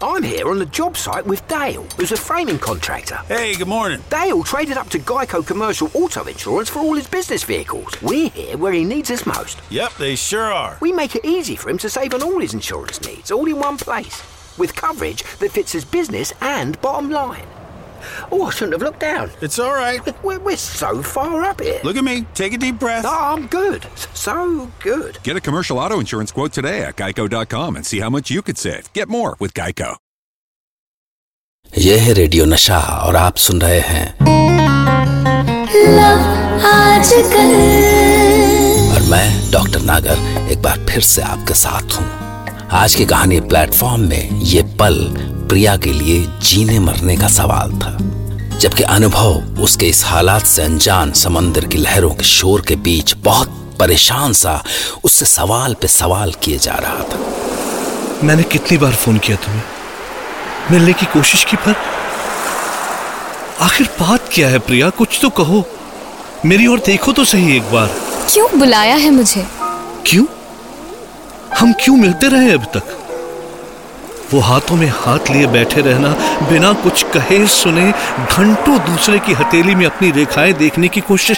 I'm here on the job site with Dale, who's a framing contractor. Hey, good morning. Dale traded up to Geico Commercial Auto Insurance for all his business vehicles. We're here where he needs us most. Yep, they sure are. We make it easy for him to save on all his insurance needs, all in one place, with coverage that fits his business and bottom line. Oh, I shouldn't have looked down. It's all right. We're so far up here. Look at me. Take a deep breath. Oh, I'm good. So good. Get a commercial auto insurance quote today at geico.com and see how much you could save. Get more with Geico. ये है radio नशा और आप सुन रहे हैं love आजकल। और मैं डॉक्टर नागर एक बार फिर से आपके साथ हूँ। आज की कहानी प्लेटफॉर्म में ये पल प्रिया के लिए जीने मरने का सवाल था, जबकि अनुभव उसके इस हालात से अनजान समंदर की लहरों के शोर के बीच बहुत परेशान सा उससे सवाल पे सवाल किए जा रहा था। मैंने कितनी बार फोन किया तुम्हें, मिलने की कोशिश की, पर आखिर बात क्या है प्रिया? कुछ तो कहो, मेरी ओर देखो तो सही एक बार। क्यों बुलाया है मुझे? क्यों? हम क्यों मिलते रहे अब तक? वो हाथों में हाथ लिए बैठे रहना, बिना कुछ कहे सुने घंटों दूसरे की हथेली में अपनी रेखाएं देखने की कोशिश।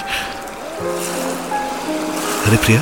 अरे प्रिया,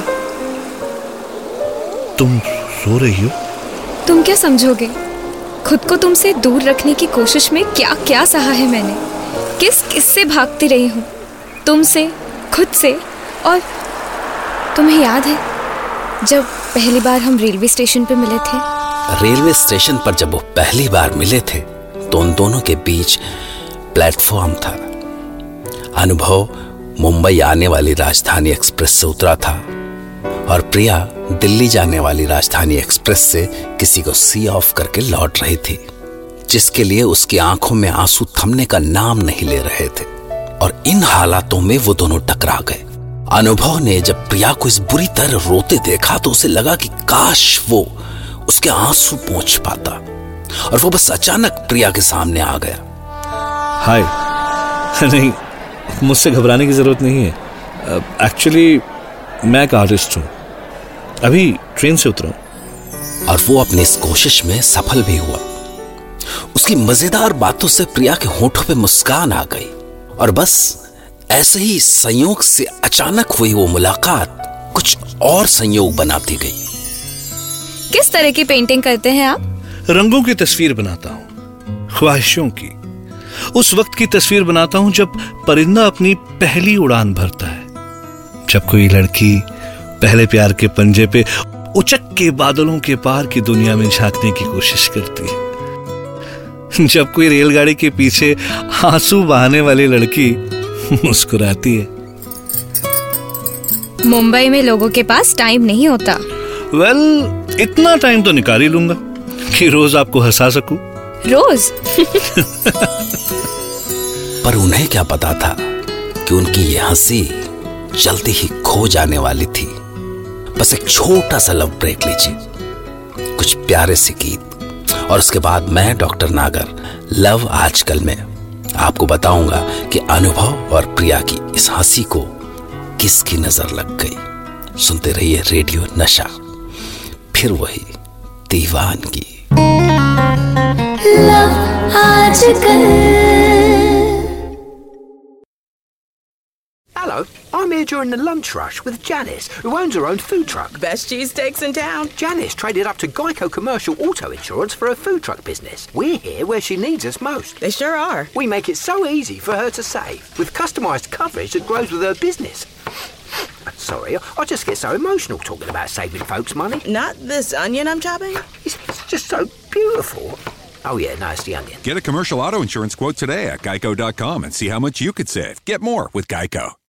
तुम रो रही हो? तुम क्या समझोगे? खुद को तुमसे दूर रखने की कोशिश में क्या क्या सहा है मैंने। किस किस से भागती रही हूँ, तुमसे, खुद से। और तुम्हें याद है जब पहली बार हम रेलवे स्टेशन पे मिले थे? रेलवे स्टेशन पर जब वो पहली बार मिले थे तो उन दोनों के बीच प्लेटफॉर्म था। अनुभव मुंबई आने वाली राजधानी एक्सप्रेस से उतरा था और प्रिया दिल्ली जाने वाली राजधानी एक्सप्रेस से किसी को सी ऑफ करके लौट रही थी, जिसके लिए उसकी आंखों में आंसू थमने का नाम नहीं ले रहे थे। और इन हालातों में वो दोनों टकरा गए। अनुभव ने जब प्रिया को इस बुरी तरह रोते देखा तो उसे लगा कि काश वो उसके आंसू पोंछ पाता, और वो बस अचानक प्रिया के सामने आ गया। हाय। नहीं, मुझसे घबराने की जरूरत नहीं है। एक्चुअली मैं एक आर्टिस्ट हूँ, अभी ट्रेन से उतरा हूं। और वो अपनी इस कोशिश में सफल भी हुआ। उसकी मजेदार बातों से प्रिया के होठों पे मुस्कान आ गई, और बस ऐसे ही संयोग से अचानक हुई वो मुलाकात कुछ और संयोग बनाती गई। किस तरह की पेंटिंग करते हैं आप? रंगों की तस्वीर बनाता हूँ, ख्वाहिशों की। उस वक्त की तस्वीर बनाता हूँ जब परिंदा अपनी पहली उड़ान भरता है, जब कोई लड़की पहले प्यार के पंजे पे उचक के बादलों के पार की दुनिया में झांकने की कोशिश करती है, जब कोई रेलगाड़ी के पीछे आंसू बहाने वाली लड़की मुस्कुराती है। मुंबई में लोगों के पास टाइम नहीं होता। इतना टाइम तो निकाल ही लूंगा कि रोज आपको हंसा सकूं। रोज? पर उन्हें क्या पता था कि उनकी ये हंसी जल्दी ही खो जाने वाली थी। बस एक छोटा सा लव ब्रेक लीजिए, कुछ प्यारे से गीत, और उसके बाद मैं डॉक्टर नागर लव आजकल में आपको बताऊंगा कि अनुभव और प्रिया की इस हंसी को किसकी नजर लग गई। सुनते रहिए रेडियो नशा, फिर वही दीवानगी। लव आजकल। Hello, I'm here during the lunch rush with Janice, who owns her own food truck. Best cheesesteaks in town. Janice traded up to Geico Commercial Auto Insurance for her food truck business. We're here where she needs us most. They sure are. We make it so easy for her to save, with customised coverage that grows with her business. Sorry, I just get so emotional talking about saving folks money. Not this onion I'm chopping? It's just so beautiful. Oh yeah, no, it's the onion. Get a commercial auto insurance quote today at geico.com and see how much you could save. Get more with Geico.